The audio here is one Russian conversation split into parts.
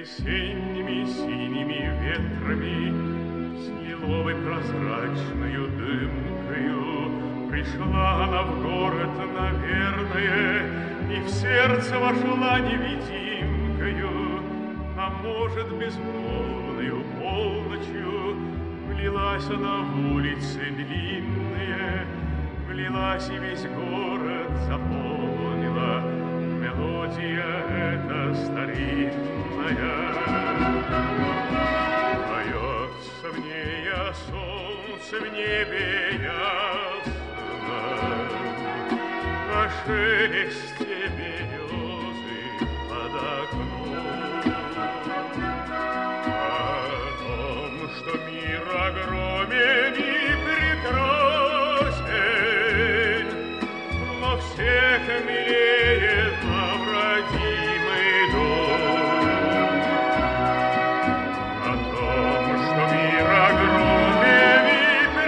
весенними синими ветрами, с лиловой прозрачною дымкою пришла она в город, наверное, и в сердце вошла невидимкою, а может, безмолвною полночью влилась она в улицы длинные, влилась и весь город заполнила мелодия эта старинная. Поется в ней о солнце в небе ясном, о шелесте березы под окном, о том, что мир огромен и прекрасен, но всех милее нам родимый дом. О том, что мир огромен и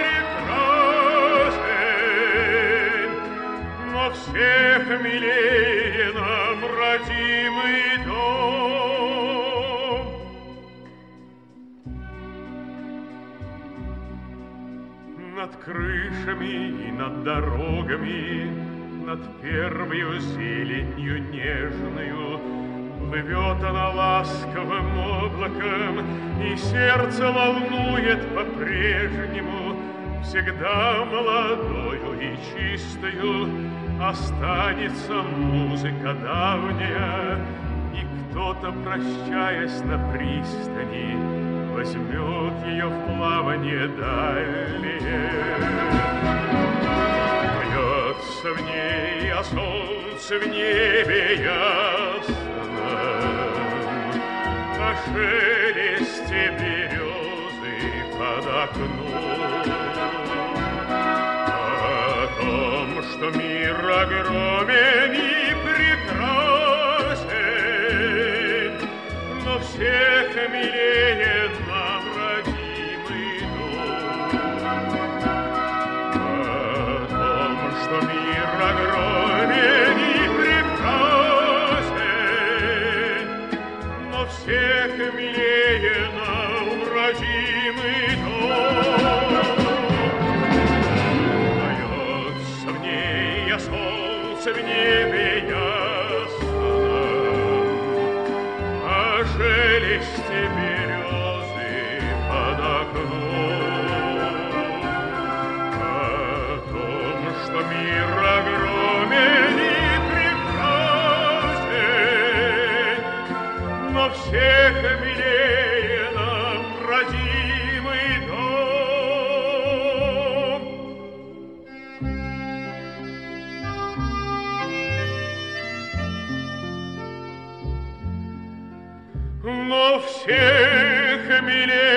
прекрасен, но всех милее нам родимый дом. Над крышами и над дорогами, над первою зеленью нежною плывет она ласковым облаком, и сердце волнует по-прежнему, всегда молодою и чистою останется музыка давняя, и кто-то, прощаясь на пристани, возьмет ее в плавание дальнее. Бьется в ней, а солнце в небе ясном, о шелесте березы под окном, о том, что мир огромен и прекрасен, но всех милее нам родимый дом. О том, что мир огромен и прекрасен, но всех милее нам родимый дом. Поется в ней о солнце в небе ясном, о шелесте березы под окном, о том, что мир огромен и прекрасен, но всех милее нам родимый дом. Но всех милее